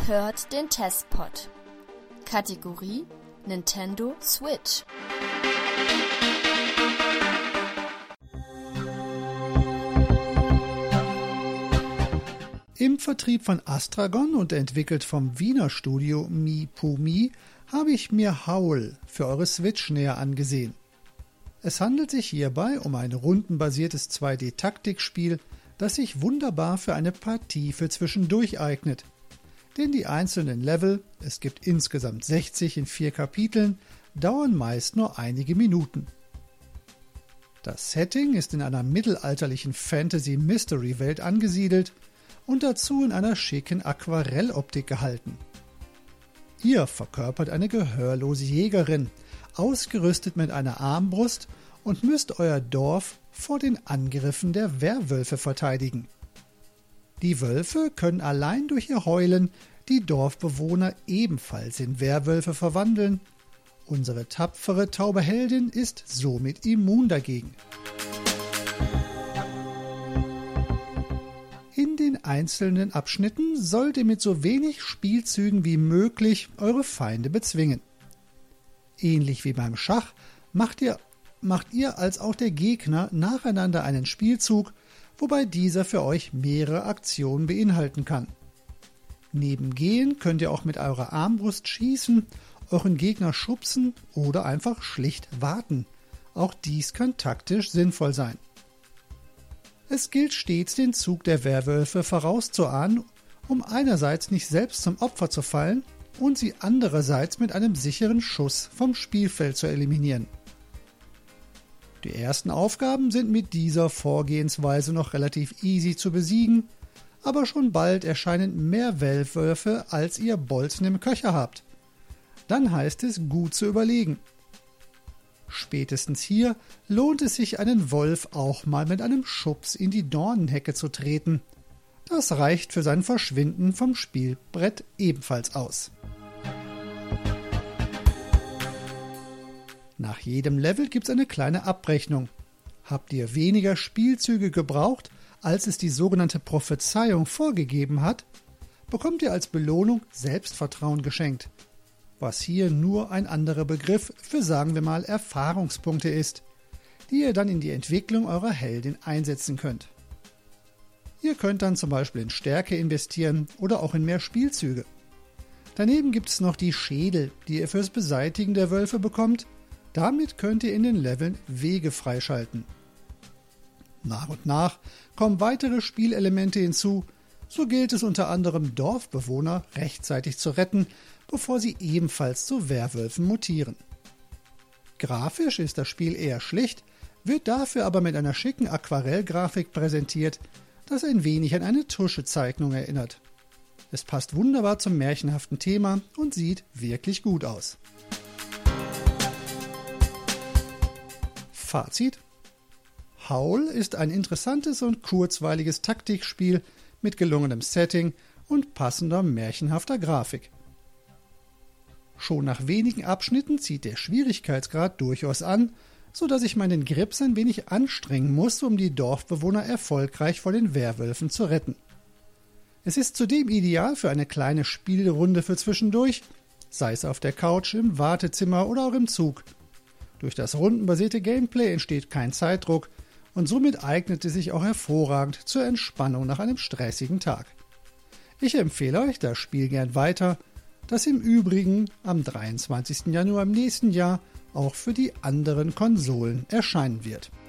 hört den Testpod. Kategorie Nintendo Switch. Im Vertrieb von Astragon und entwickelt vom Wiener Studio Mi habe ich mir Howl für eure Switch näher angesehen. Es handelt sich hierbei um ein rundenbasiertes 2D-Taktikspiel, das sich wunderbar für eine Partie für zwischendurch eignet. Denn die einzelnen Level, es gibt insgesamt 60 in 4 Kapiteln, dauern meist nur einige Minuten. Das Setting ist in einer mittelalterlichen Fantasy-Mystery-Welt angesiedelt und dazu in einer schicken Aquarelloptik gehalten. Ihr verkörpert eine gehörlose Jägerin, ausgerüstet mit einer Armbrust und müsst euer Dorf vor den Angriffen der Werwölfe verteidigen. Die Wölfe können allein durch ihr Heulen die Dorfbewohner ebenfalls in Werwölfe verwandeln. Unsere tapfere taube Heldin ist somit immun dagegen. In den einzelnen Abschnitten sollt ihr mit so wenig Spielzügen wie möglich eure Feinde bezwingen. Ähnlich wie beim Schach macht ihr als auch der Gegner nacheinander einen Spielzug, wobei dieser für euch mehrere Aktionen beinhalten kann. Neben Gehen könnt ihr auch mit eurer Armbrust schießen, euren Gegner schubsen oder einfach schlicht warten. Auch dies kann taktisch sinnvoll sein. Es gilt stets, den Zug der Werwölfe vorauszuahnen, um einerseits nicht selbst zum Opfer zu fallen und sie andererseits mit einem sicheren Schuss vom Spielfeld zu eliminieren. Die ersten Aufgaben sind mit dieser Vorgehensweise noch relativ easy zu besiegen, aber schon bald erscheinen mehr Werwölfe, als ihr Bolzen im Köcher habt. Dann heißt es, gut zu überlegen. Spätestens hier lohnt es sich, einen Wolf auch mal mit einem Schubs in die Dornenhecke zu treten. Das reicht für sein Verschwinden vom Spielbrett ebenfalls aus. Nach jedem Level gibt's eine kleine Abrechnung. Habt ihr weniger Spielzüge gebraucht, als es die sogenannte Prophezeiung vorgegeben hat, bekommt ihr als Belohnung Selbstvertrauen geschenkt. Was hier nur ein anderer Begriff für, sagen wir mal, Erfahrungspunkte ist, die ihr dann in die Entwicklung eurer Heldin einsetzen könnt. Ihr könnt dann zum Beispiel in Stärke investieren oder auch in mehr Spielzüge. Daneben gibt es noch die Schädel, die ihr fürs Beseitigen der Wölfe bekommt. Damit könnt ihr in den Leveln Wege freischalten. Nach und nach kommen weitere Spielelemente hinzu. So gilt es unter anderem, Dorfbewohner rechtzeitig zu retten, bevor sie ebenfalls zu Werwölfen mutieren. Grafisch ist das Spiel eher schlicht, wird dafür aber mit einer schicken Aquarellgrafik präsentiert, das ein wenig an eine Tuschezeichnung erinnert. Es passt wunderbar zum märchenhaften Thema und sieht wirklich gut aus. Fazit: Howl ist ein interessantes und kurzweiliges Taktikspiel mit gelungenem Setting und passender märchenhafter Grafik. Schon nach wenigen Abschnitten zieht der Schwierigkeitsgrad durchaus an, so dass ich meinen Grips ein wenig anstrengen muss, um die Dorfbewohner erfolgreich vor den Werwölfen zu retten. Es ist zudem ideal für eine kleine Spielrunde für zwischendurch, sei es auf der Couch, im Wartezimmer oder auch im Zug. Durch das rundenbasierte Gameplay entsteht kein Zeitdruck und somit eignet es sich auch hervorragend zur Entspannung nach einem stressigen Tag. Ich empfehle euch das Spiel gern weiter, das im Übrigen am 23. Januar im nächsten Jahr auch für die anderen Konsolen erscheinen wird.